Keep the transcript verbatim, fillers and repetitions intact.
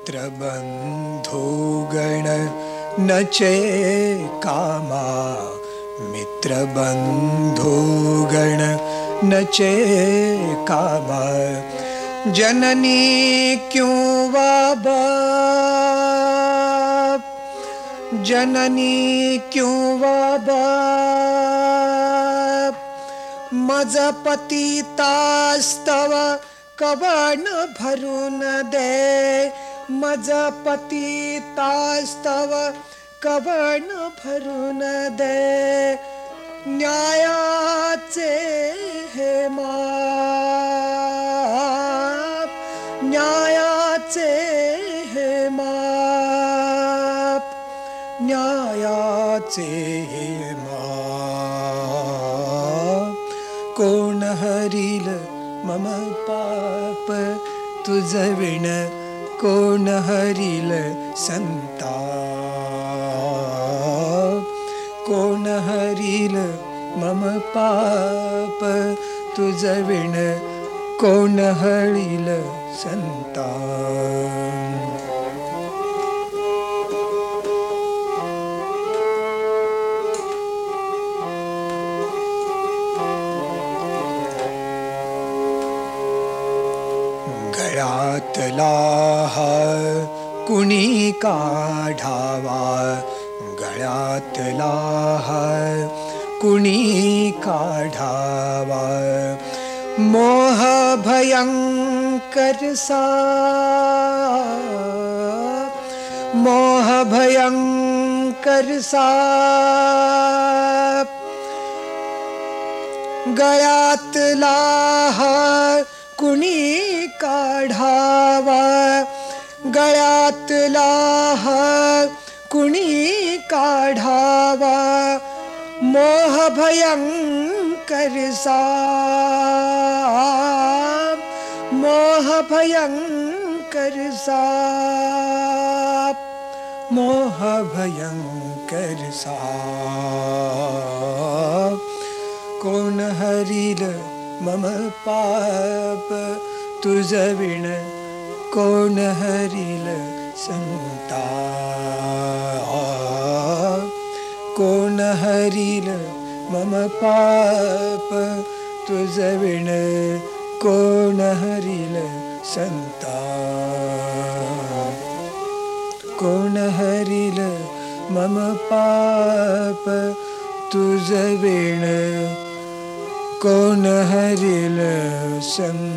मित्रबन्धुगण नचे कामा, मित्रबन्धुगण नचे कामा। जननी क्यों वा बाप, जननी क्यों वा बाप, मज पतितास्तव कवण भरून दे, मज पतितास्तव कवण भरून दे। न्यायाचे हे माप, न्यायाचे हे माप, न्यायाचे हे माप। कोण हरील मम पाप, तुझ विण कोण हरील संताप। कोण हरील मम पाप, तुझ विण कोण हरील संताप। गळ्यातला हार कुणी काढावा, गळ्यातला हार कुणी काढावा। मोह भयंकर साप, मोह भयंकर साप। गळ्यातला हार कुणी काढावा, गळ्यातला हार कुणी काढावा। मोह भयंकर साप, मोह भयंकर साप, मोह भयंकर साप। कोण हरील मम पाप, तुझ विण कोण हरील संताप। कोण हरील मम पाप, तुझ विण कोण हरील संताप। कोण हरील मम पाप, तुझ विण कोण हरील संताप।